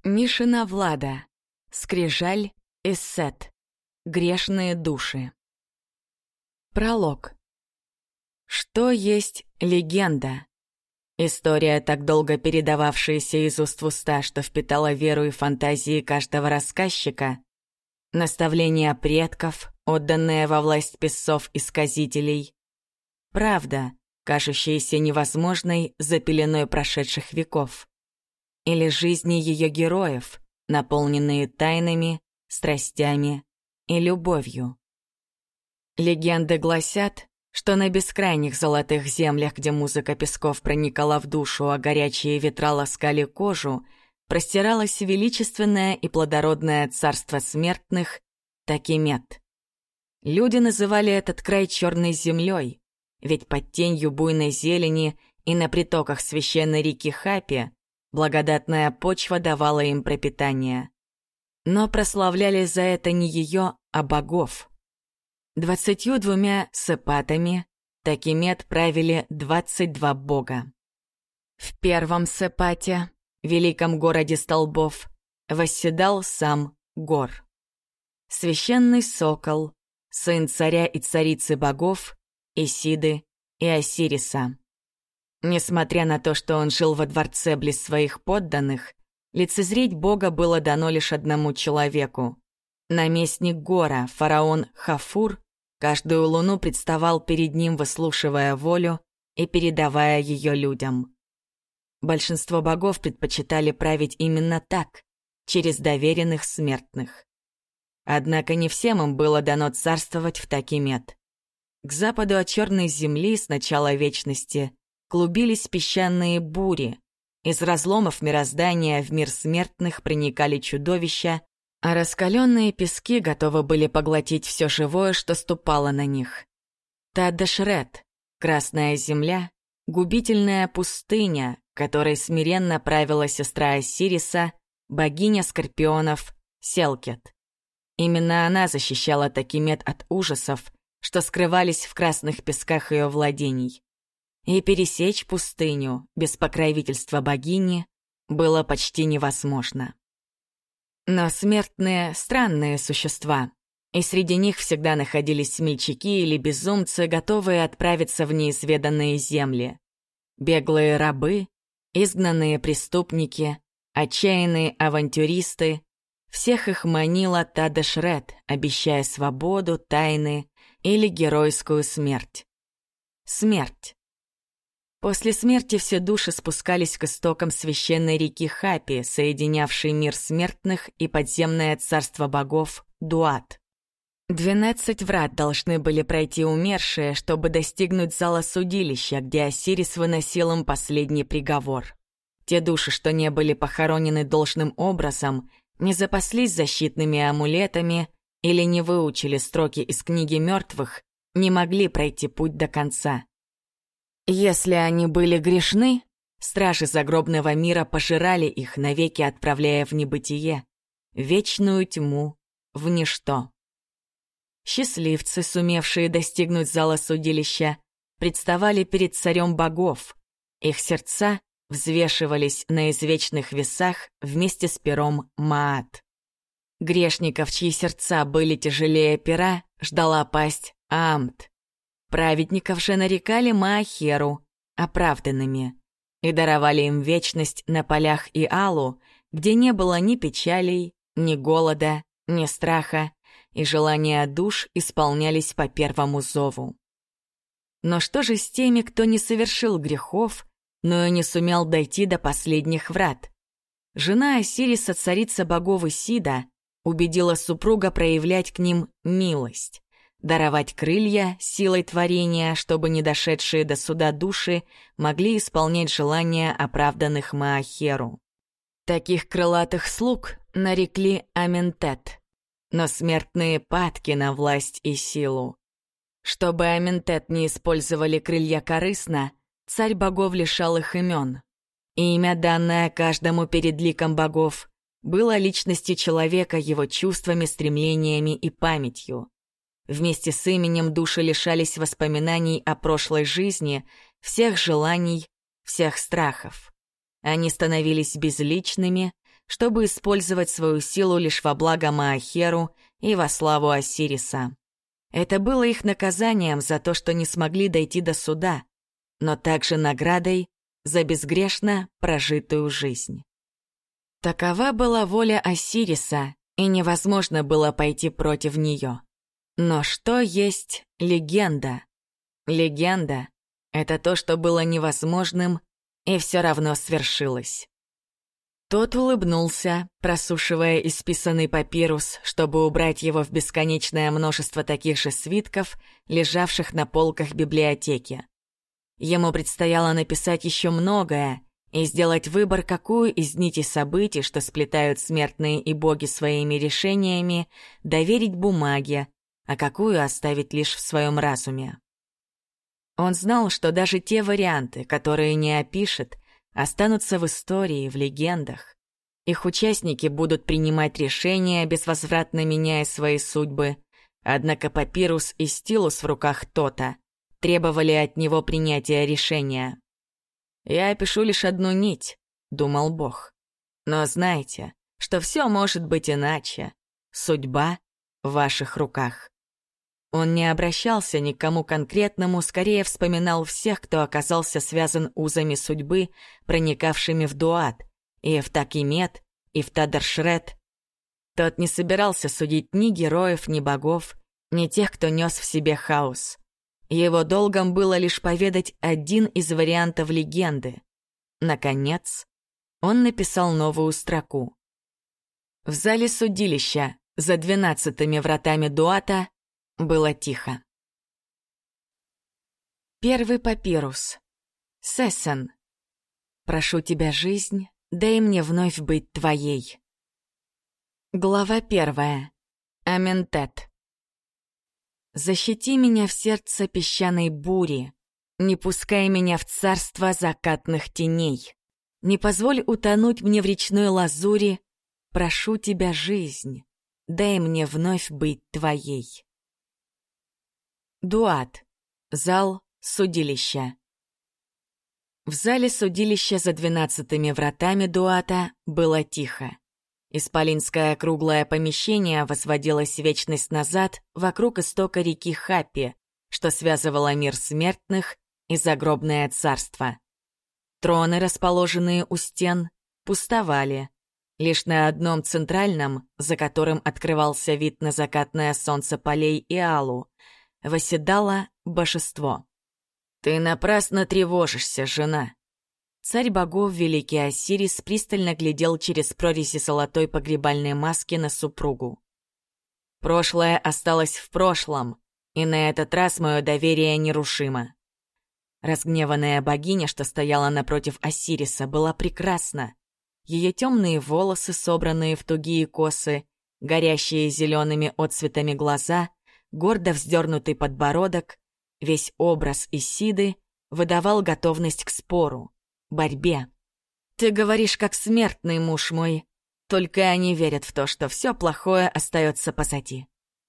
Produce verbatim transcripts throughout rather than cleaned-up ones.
Мишина Влада. Скрижаль. Эссет. Грешные души. Пролог. Что есть легенда? История, так долго передававшаяся из уст в уста, что впитала веру и фантазии каждого рассказчика. Наставления предков, отданные во власть песцов-исказителей. Правда, кажущаяся невозможной за пеленой прошедших веков. Или жизни ее героев, наполненные тайнами, страстями и любовью. Легенды гласят, что на бескрайних золотых землях, где музыка песков проникала в душу, а горячие ветра ласкали кожу, простиралось величественное и плодородное царство смертных Такимет. Люди называли этот край черной землей, ведь под тенью буйной зелени и на притоках священной реки Хапи благодатная почва давала им пропитание. Но прославляли за это не ее, а богов. Двадцатью двумя сепатами Такимет правили двадцать два бога. В первом сепате, великом городе столбов, восседал сам Гор. Священный сокол, сын царя и царицы богов, Исиды и Осириса. Несмотря на то, что он жил во дворце близ своих подданных, лицезреть бога было дано лишь одному человеку. Наместник Гора, фараон Хафур, каждую луну представал перед ним, выслушивая волю и передавая ее людям. Большинство богов предпочитали править именно так, через доверенных смертных. Однако не всем им было дано царствовать в Такимет. К западу от черной земли с начала вечности клубились песчаные бури. Из разломов мироздания в мир смертных проникали чудовища, а раскаленные пески готовы были поглотить все живое, что ступало на них. Тадашрет, красная земля, губительная пустыня, которой смиренно правила сестра Осириса, богиня скорпионов Селкет. Именно она защищала Такимет от ужасов, что скрывались в красных песках ее владений. И пересечь пустыню без покровительства богини было почти невозможно. Но смертные — странные существа, и среди них всегда находились смельчаки или безумцы, готовые отправиться в неизведанные земли. Беглые рабы, изгнанные преступники, отчаянные авантюристы — всех их манила Тадашрет, обещая свободу, тайны или геройскую смерть. Смерть. После смерти все души спускались к истокам священной реки Хапи, соединявшей мир смертных и подземное царство богов Дуат. Двенадцать врат должны были пройти умершие, чтобы достигнуть зала судилища, где Осирис выносил им последний приговор. Те души, что не были похоронены должным образом, не запаслись защитными амулетами или не выучили строки из книги мертвых, не могли пройти путь до конца. Если они были грешны, стражи загробного мира пожирали их, навеки отправляя в небытие, вечную тьму, в ничто. Счастливцы, сумевшие достигнуть зала судилища, представали перед царем богов. Их сердца взвешивались на извечных весах вместе с пером Маат. Грешников, чьи сердца были тяжелее пера, ждала пасть Аамт. Праведников же нарекали Маахеру, оправданными, и даровали им вечность на полях Иалу, где не было ни печалей, ни голода, ни страха, и желания душ исполнялись по первому зову. Но что же с теми, кто не совершил грехов, но и не сумел дойти до последних врат? Жена Осириса, царица богов Исида, убедила супруга проявлять к ним милость, даровать крылья силой творения, чтобы не дошедшие до суда души могли исполнять желания оправданных Маахеру. Таких крылатых слуг нарекли Аментет, но смертные падки на власть и силу. Чтобы Аментет не использовали крылья корыстно, царь богов лишал их имен. И имя, данное каждому перед ликом богов, было личностью человека, его чувствами, стремлениями и памятью. Вместе с именем души лишались воспоминаний о прошлой жизни, всех желаний, всех страхов. Они становились безличными, чтобы использовать свою силу лишь во благо Маахеру и во славу Осириса. Это было их наказанием за то, что не смогли дойти до суда, но также наградой за безгрешно прожитую жизнь. Такова была воля Осириса, и невозможно было пойти против нее. Но что есть легенда? Легенда — это то, что было невозможным, и все равно свершилось. Тот улыбнулся, просушивая исписанный папирус, чтобы убрать его в бесконечное множество таких же свитков, лежавших на полках библиотеки. Ему предстояло написать еще многое и сделать выбор, какую из нитей событий, что сплетают смертные и боги своими решениями, доверить бумаге, а какую оставить лишь в своем разуме. Он знал, что даже те варианты, которые не опишет, останутся в истории, в легендах. Их участники будут принимать решения, безвозвратно меняя свои судьбы. Однако папирус и стилус в руках Тота требовали от него принятия решения. «Я опишу лишь одну нить», — думал Бог. «Но знайте, что все может быть иначе. Судьба в ваших руках». Он не обращался ни к кому конкретному, скорее вспоминал всех, кто оказался связан узами судьбы, проникавшими в Дуат, и Эфтакимет, и Ифтадаршрет. Тот не собирался судить ни героев, ни богов, ни тех, кто нес в себе хаос. Его долгом было лишь поведать один из вариантов легенды. Наконец, он написал новую строку. В зале судилища, за двенадцатыми вратами Дуата, было тихо. Первый папирус. Сессен. Прошу тебя, жизнь, дай мне вновь быть твоей. Глава первая. Аментет. Защити меня в сердце песчаной бури, не пускай меня в царство закатных теней. Не позволь утонуть мне в речной лазури, прошу тебя, жизнь, дай мне вновь быть твоей. Дуат. Зал судилища. В зале судилища за двенадцатыми вратами Дуата было тихо. Исполинское круглое помещение возводилось вечность назад вокруг истока реки Хаппи, что связывало мир смертных и загробное царство. Троны, расположенные у стен, пустовали. Лишь на одном центральном, за которым открывался вид на закатное солнце полей и Алу, восседало божество. «Ты напрасно тревожишься, жена!» Царь богов, великий Осирис, пристально глядел через прорези золотой погребальной маски на супругу. «Прошлое осталось в прошлом, и на этот раз мое доверие нерушимо». Разгневанная богиня, что стояла напротив Осириса, была прекрасна. Ее темные волосы, собранные в тугие косы, горящие зелеными отцветами глаза, гордо вздернутый подбородок, весь образ Исиды выдавал готовность к спору, борьбе. «Ты говоришь, как смертный, муж мой, только они верят в то, что все плохое остается позади».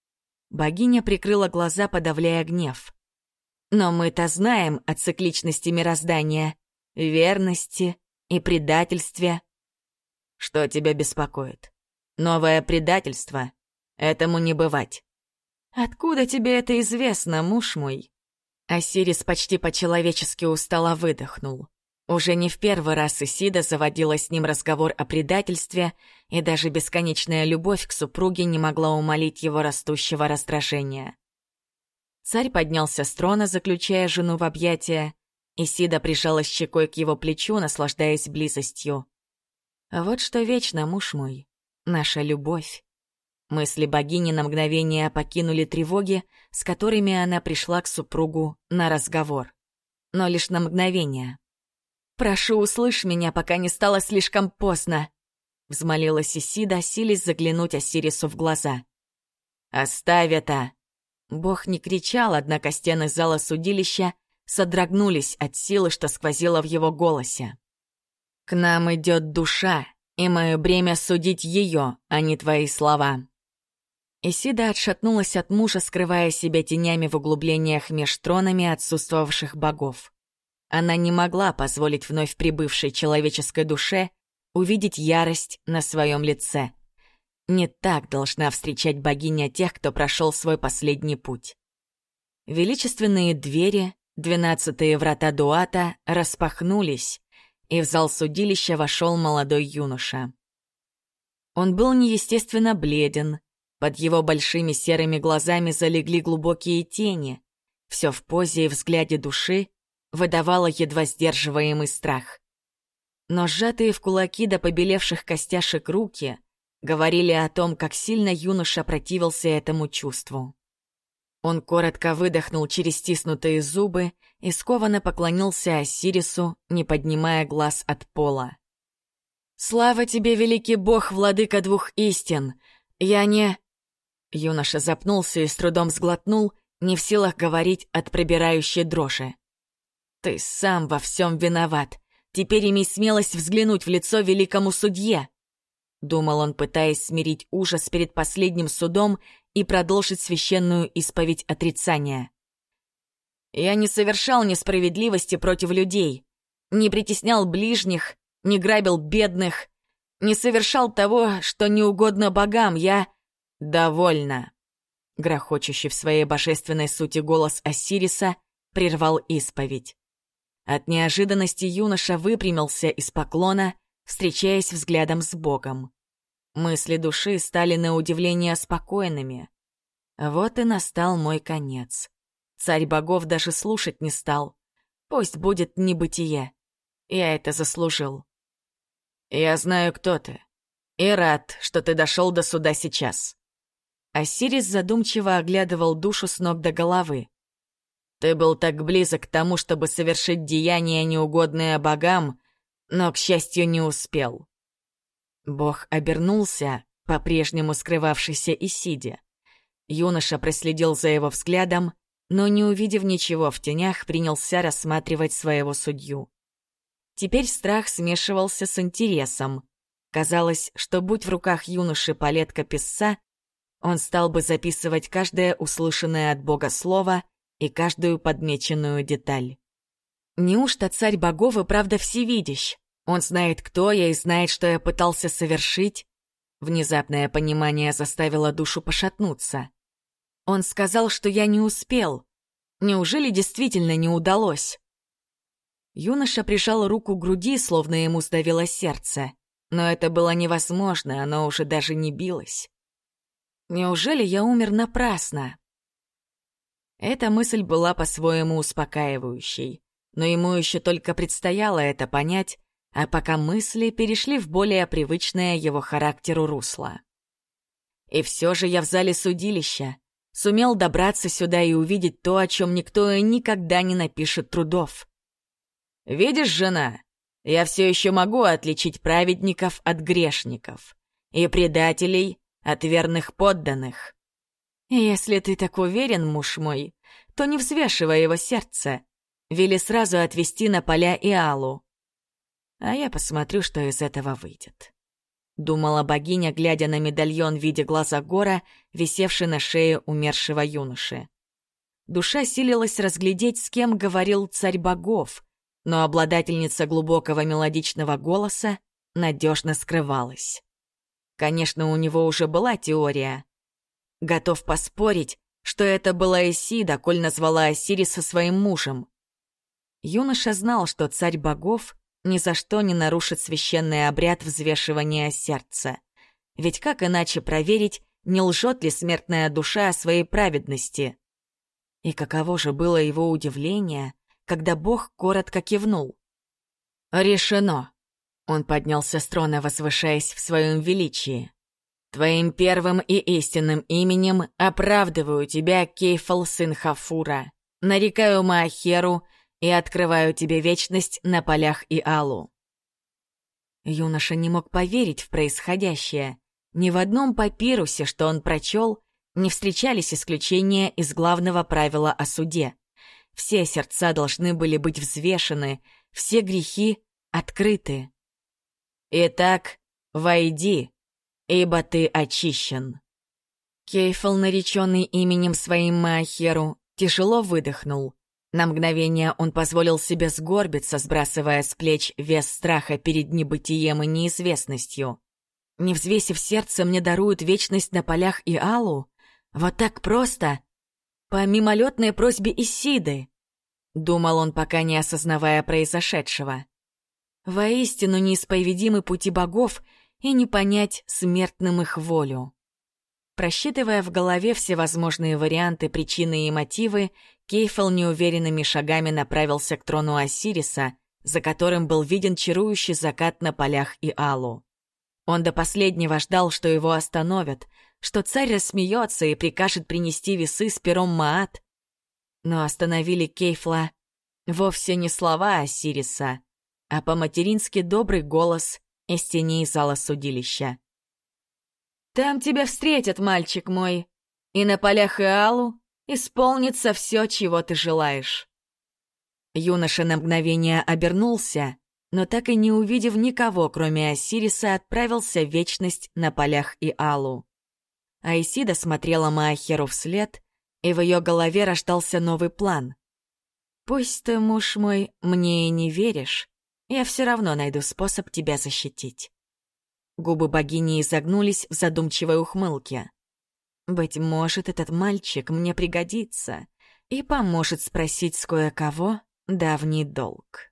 Богиня прикрыла глаза, подавляя гнев. «Но мы-то знаем о цикличности мироздания, верности и предательстве». «Что тебя беспокоит? Новое предательство? Этому не бывать». «Откуда тебе это известно, муж мой?» Осирис почти по-человечески устало выдохнул. Уже не в первый раз Исида заводила с ним разговор о предательстве, и даже бесконечная любовь к супруге не могла умолить его растущего раздражения. Царь поднялся с трона, заключая жену в объятия. Исида прижалась щекой к его плечу, наслаждаясь близостью. «Вот что вечно, муж мой, наша любовь». Мысли богини на мгновение покинули тревоги, с которыми она пришла к супругу на разговор. Но лишь на мгновение. «Прошу, услышь меня, пока не стало слишком поздно», — взмолилась Исида, силясь заглянуть Осирису в глаза. «Оставь это!» Бог не кричал, однако стены зала судилища содрогнулись от силы, что сквозило в его голосе. «К нам идет душа, и мое бремя судить ее, а не твои слова». Исида отшатнулась от мужа, скрывая себя тенями в углублениях меж тронами отсутствовавших богов. Она не могла позволить вновь прибывшей человеческой душе увидеть ярость на своем лице. Не так должна встречать богиня тех, кто прошел свой последний путь. Величественные двери, двенадцатые врата Дуата, распахнулись, и в зал судилища вошел молодой юноша. Он был неестественно бледен, под его большими серыми глазами залегли глубокие тени. Все в позе и взгляде души выдавало едва сдерживаемый страх. Но сжатые в кулаки до побелевших костяшек руки говорили о том, как сильно юноша противился этому чувству. Он коротко выдохнул через стиснутые зубы и скованно поклонился Осирису, не поднимая глаз от пола. «Слава тебе, великий бог, владыка двух истин! Я не...» Юноша запнулся и с трудом сглотнул, не в силах говорить от пробирающей дрожи. «Ты сам во всем виноват. Теперь имей смелость взглянуть в лицо великому судье!» Думал он, пытаясь смирить ужас перед последним судом и продолжить священную исповедь отрицания. «Я не совершал несправедливости против людей, не притеснял ближних, не грабил бедных, не совершал того, что не угодно богам, я...» «Довольно!» Грохочущий в своей божественной сути голос Осириса прервал исповедь. От неожиданности юноша выпрямился из поклона, встречаясь взглядом с Богом. Мысли души стали на удивление спокойными. Вот и настал мой конец. Царь богов даже слушать не стал. Пусть будет небытие. Я это заслужил. «Я знаю, кто ты, и рад, что ты дошел до суда сейчас». Осирис задумчиво оглядывал душу с ног до головы. «Ты был так близок к тому, чтобы совершить деяния, неугодные богам, но, к счастью, не успел». Бог обернулся, по-прежнему скрывавшийся и сидя. Юноша проследил за его взглядом, но, не увидев ничего в тенях, принялся рассматривать своего судью. Теперь страх смешивался с интересом. Казалось, что будь в руках юноши палетка писца, он стал бы записывать каждое услышанное от Бога слово и каждую подмеченную деталь. Неужто царь богов и правда всевидящ? Он знает, кто я, и знает, что я пытался совершить? Внезапное понимание заставило душу пошатнуться. Он сказал, что я не успел. Неужели действительно не удалось? Юноша прижал руку к груди, словно ему сдавило сердце. Но это было невозможно, оно уже даже не билось. Неужели я умер напрасно? Эта мысль была по-своему успокаивающей, но ему еще только предстояло это понять, а пока мысли перешли в более привычное его характеру русло. И все же я в зале судилища, сумел добраться сюда и увидеть то, о чем никто и никогда не напишет трудов. «Видишь, жена, я все еще могу отличить праведников от грешников и предателей от верных подданных. Если ты так уверен, муж мой, то не взвешивай его сердце, вели сразу отвезти на поля Иалу. А я посмотрю, что из этого выйдет», — думала богиня, глядя на медальон в виде глаза Гора, висевший на шее умершего юноши. Душа силилась разглядеть, с кем говорил царь богов, но обладательница глубокого мелодичного голоса надежно скрывалась. Конечно, у него уже была теория. Готов поспорить, что это была Исида, коль назвала Осириса своим мужем. Юноша знал, что царь богов ни за что не нарушит священный обряд взвешивания сердца. Ведь как иначе проверить, не лжет ли смертная душа о своей праведности? И каково же было его удивление, когда Бог коротко кивнул. «Решено!» Он поднялся с трона, возвышаясь в своем величии. «Твоим первым и истинным именем оправдываю тебя, Кейфал, сын Хафура, нарекаю Маахеру и открываю тебе вечность на полях Иалу». Юноша не мог поверить в происходящее. Ни в одном папирусе, что он прочел, не встречались исключения из главного правила о суде. Все сердца должны были быть взвешены, все грехи открыты. «Итак, войди, ибо ты очищен». Кейфал, нареченный именем своим Маахеру, тяжело выдохнул. На мгновение он позволил себе сгорбиться, сбрасывая с плеч вес страха перед небытием и неизвестностью. Не взвесив сердце, мне даруют вечность на полях и Аллу? Вот так просто? По мимолетной просьбе Исиды? Думал он, пока не осознавая произошедшего. Воистину неисповедимы пути богов, и не понять смертным их волю. Просчитывая в голове всевозможные варианты, причины и мотивы, Кейфел неуверенными шагами направился к трону Осириса, за которым был виден чарующий закат на полях и Аллу. Он до последнего ждал, что его остановят, что царь рассмеется и прикажет принести весы с пером Маат. Но остановили Кейфла вовсе не слова Осириса, а по-матерински добрый голос из теней зала судилища. «Там тебя встретят, мальчик мой, и на полях Иалу исполнится все, чего ты желаешь». Юноша на мгновение обернулся, но так и не увидев никого, кроме Осириса, отправился в вечность на полях Иалу. Айсида смотрела Маахеру вслед, и в ее голове рождался новый план. «Пусть ты, муж мой, мне и не веришь, я все равно найду способ тебя защитить». Губы богини изогнулись в задумчивой ухмылке. «Быть может, этот мальчик мне пригодится и поможет спросить с кое-кого давний долг».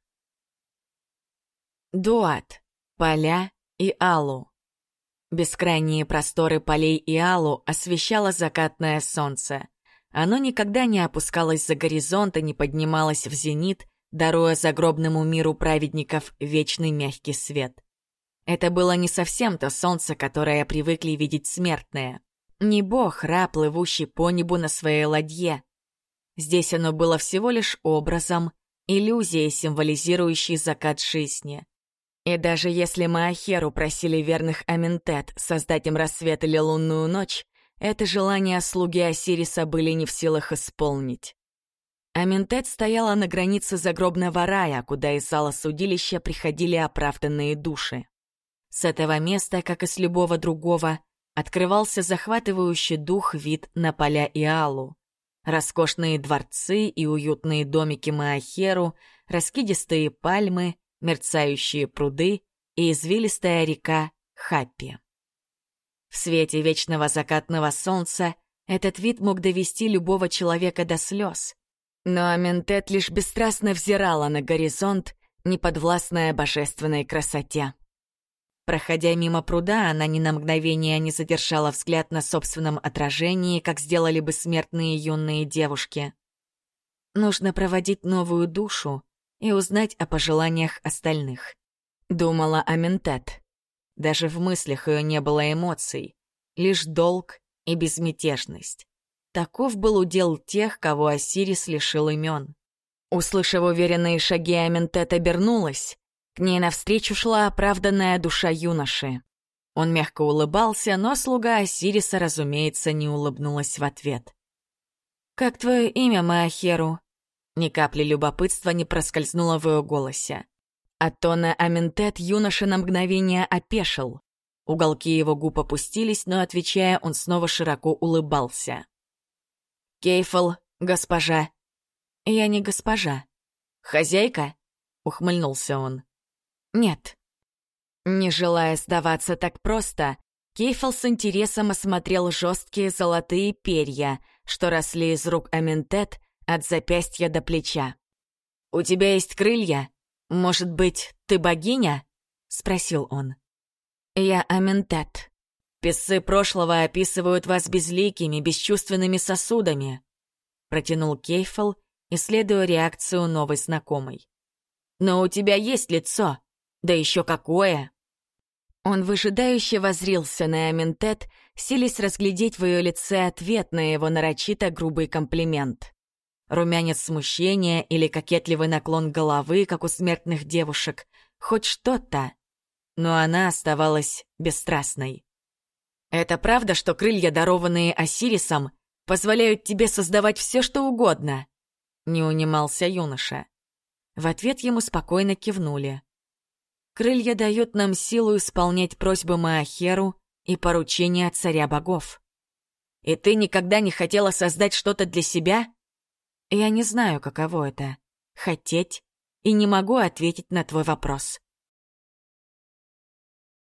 Дуат, поля и Алу. Бескрайние просторы полей и Алу освещало закатное солнце. Оно никогда не опускалось за горизонт и не поднималось в зенит, даруя загробному миру праведников вечный мягкий свет. Это было не совсем то солнце, которое привыкли видеть смертные. Не бог, раб, плывущий по небу на своей ладье. Здесь оно было всего лишь образом, иллюзией, символизирующей закат жизни. И даже если Маахеру просили верных Аментет создать им рассвет или лунную ночь, это желание слуги Осириса были не в силах исполнить. Аментет стояла на границе загробного рая, куда из зала судилища приходили оправданные души. С этого места, как и с любого другого, открывался захватывающий дух вид на поля Иалу. Роскошные дворцы и уютные домики Маахеру, раскидистые пальмы, мерцающие пруды и извилистая река Хаппи. В свете вечного закатного солнца этот вид мог довести любого человека до слез. Но Аментет лишь бесстрастно взирала на горизонт, неподвластная божественной красоте. Проходя мимо пруда, она ни на мгновение не задержала взгляд на собственном отражении, как сделали бы смертные юные девушки. Нужно проводить новую душу и узнать о пожеланиях остальных. Думала Аментет. Даже в мыслях ее не было эмоций, лишь долг и безмятежность. Таков был удел тех, кого Осирис лишил имен. Услышав уверенные шаги, Аментет обернулась. К ней навстречу шла оправданная душа юноши. Он мягко улыбался, но слуга Осириса, разумеется, не улыбнулась в ответ. «Как твое имя, Маахеру?» Ни капли любопытства не проскользнуло в ее голосе. От тона Аментет юноша на мгновение опешил. Уголки его губ опустились, но, отвечая, он снова широко улыбался. «Кейфел, госпожа». «Я не госпожа». «Хозяйка?» — ухмыльнулся он. «Нет». Не желая сдаваться так просто, Кейфел с интересом осмотрел жесткие золотые перья, что росли из рук Аментет от запястья до плеча. «У тебя есть крылья? Может быть, ты богиня?» — спросил он. «Я Аментет. Песцы прошлого описывают вас безликими, бесчувственными сосудами», — протянул Кейфел, исследуя реакцию новой знакомой. «Но у тебя есть лицо. Да еще какое!» Он выжидающе воззрился на Аментет, силясь разглядеть в ее лице ответ на его нарочито грубый комплимент. Румянец смущения или кокетливый наклон головы, как у смертных девушек, хоть что-то. Но она оставалась бесстрастной. «Это правда, что крылья, дарованные Осирисом, позволяют тебе создавать все, что угодно?» — не унимался юноша. В ответ ему спокойно кивнули. «Крылья дают нам силу исполнять просьбы Маахеру и поручения царя богов». «И ты никогда не хотела создать что-то для себя?» Я не знаю, каково это — хотеть, и не могу ответить на твой вопрос.